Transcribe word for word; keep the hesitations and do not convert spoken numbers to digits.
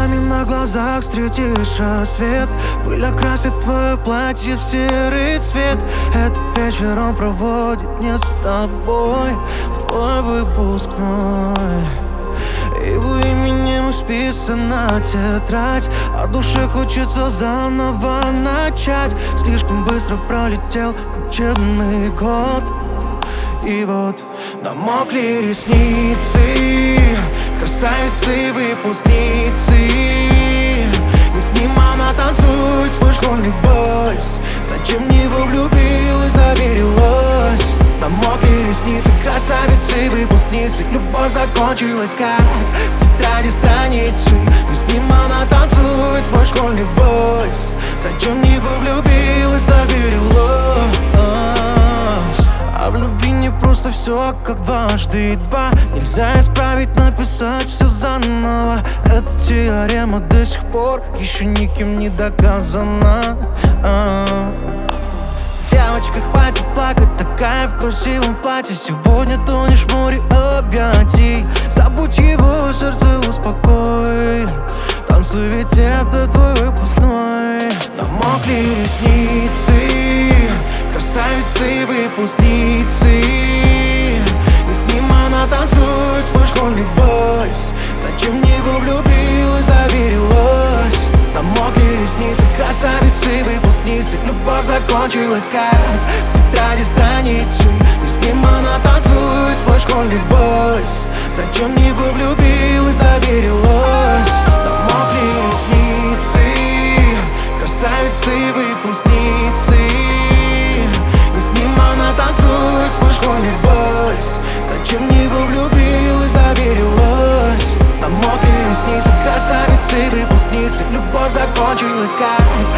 Слезами на глазах встретишь рассвет. Пыль окрасит твое платье в серый цвет. Этот вечер он проводит не с тобой в твой выпускной. Его именем исписана тетрадь, а душе хочется заново начать. Слишком быстро пролетел учебный год. И вот намокли ресницы красавицы выпускницы. И с ним она танцует свой школьный вальс. Зачем в него влюбилась, доверилась? Намокли ресницы красавицы выпускницы. Любовь закончилась как в тетради страницы. И с ним она танцует свой школьный вальс. Зачем в него влюбилась, доверилась? А в любви не просто все как дважды два. Нельзя исправить, написать все заново. Эта теорема до сих пор еще никем не доказана. а-а-а. Девочка, хватит плакать, такая в красивом платье. Сегодня тонешь в море объятий. Забудь его, сердце успокой. Танцуй, ведь это твой выпускной. Намокли ресницы красавицы выпускницы. И с ним она танцует свой школьный вальс. Зачем в него влюбилась, доверилась? Намокли ресницы красавицы выпускницы. Любовь закончилась как в тетради страницы. И с ним она танцует свой школьный вальс. Зачем в него влюбилась, доверилась? Намокли ресницы красавицы выпускницы. И с ним она танцует свой школьный вальс. Зачем в него влюбилась, доверилась? Намокли ресницы красавицы выпускницы. Любовь закончилась как